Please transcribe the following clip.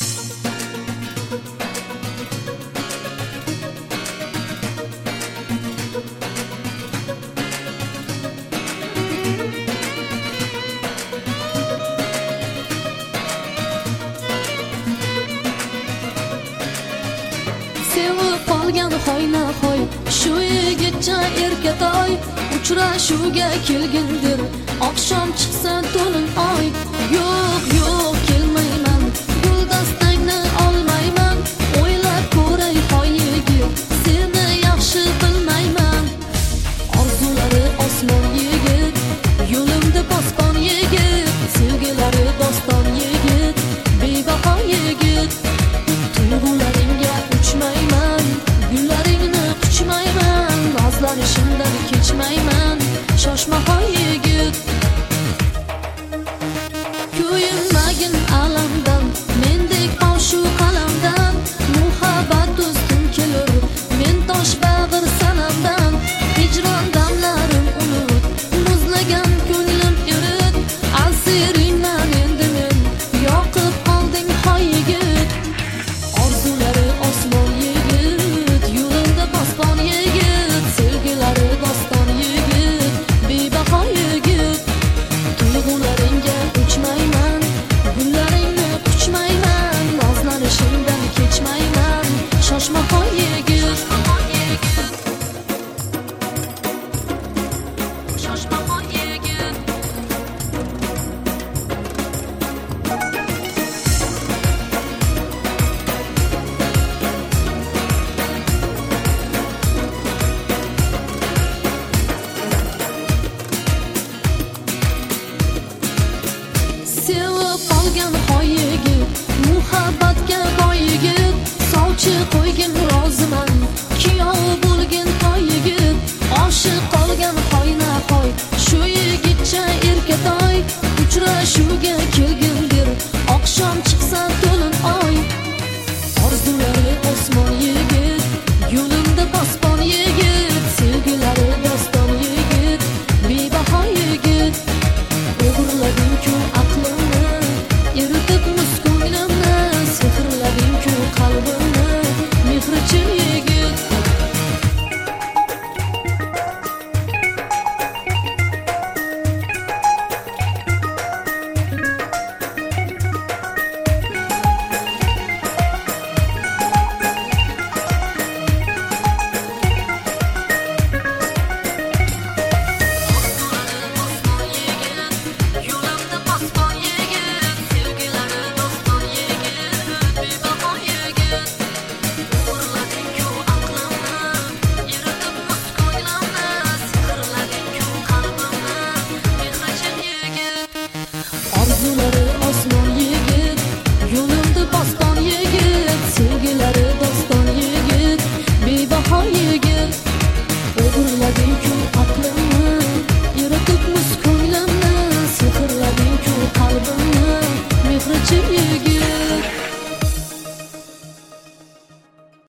Sevib qolgan hoyna-hoy shu yigitcha erkatoy uchrashuvga kelgindir oqshom chiqsa to'lin oy. Yo'q yo'q kelmayman, guldastangni olmayman, o'ylab ko'ray hoy yigit, seni yaxshi bilmayman. Orzulari osmon yigit, yo'limda posbon yigit, sevgilari doston yigit, bebaho yigit. Tuyg'ularingga uchmayman, gullaringni quchmayman, nozlanishimdan kechmayman, shoshma hoy yigit. Kuyinmagin alamdan, mendek oshu qalamdan, muhabbat do'stim kelur, men tosh bag'ir sanamdan. Hijron damlarim unut, muzlagan ko'nglim erit, asiringdan endi men yoqib qolding hoy yigit. Orzulari osmon yigit, yo'limda posbon yigit, sevgilari doston yigit, bebaho yigit. Tuyg'ularingga uchmayman, gullaringni quchmayman, nozlanishimdan kechmayman, shoshma hoy yigit. Shoshma hoy yigit. Sevib qolgan hoy yigit, muhabbatga boy yigit, sovchi qo'ygin roziman, kuyov bo'lgin hoy yigit. Oshiq qolgan hoyna-hoy shu yigitcha erkatoy uchrashuvga